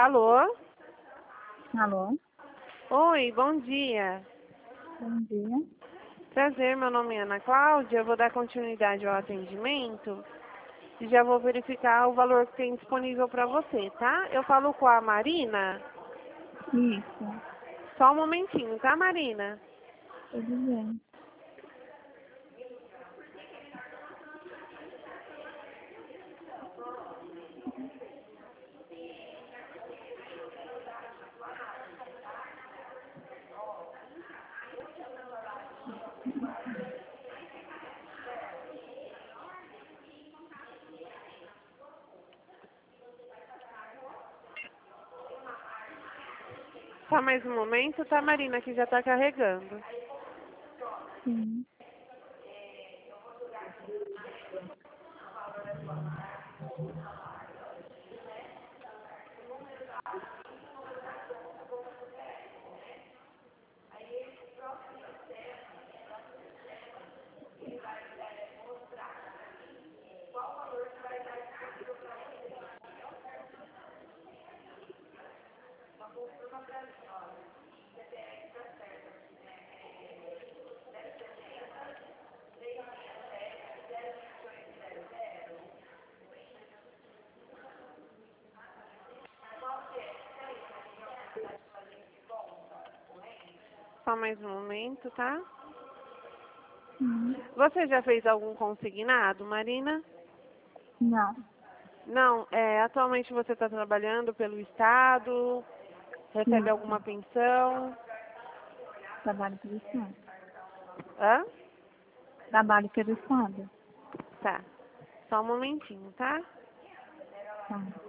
Alô? Alô? Oi, bom dia. Bom dia. Prazer, meu nome é Ana Cláudia. Eu vou dar continuidade ao atendimento e já vou verificar o valor que tem disponível para você, tá? Eu falo com a Marina. Isso. Só um momentinho, tá, Marina? Tudo bem. Só mais um momento, tá, Marina, que já tá carregando. Sim. Só mais um momento, tá? Sim. Você já fez algum consignado, Marina? Não. Não, atualmente você está trabalhando pelo Estado, recebe alguma Isso. pensão? Trabalho pelo Estado. Hã? Trabalho pelo Estado. Tá. Só um momentinho, tá? Tá.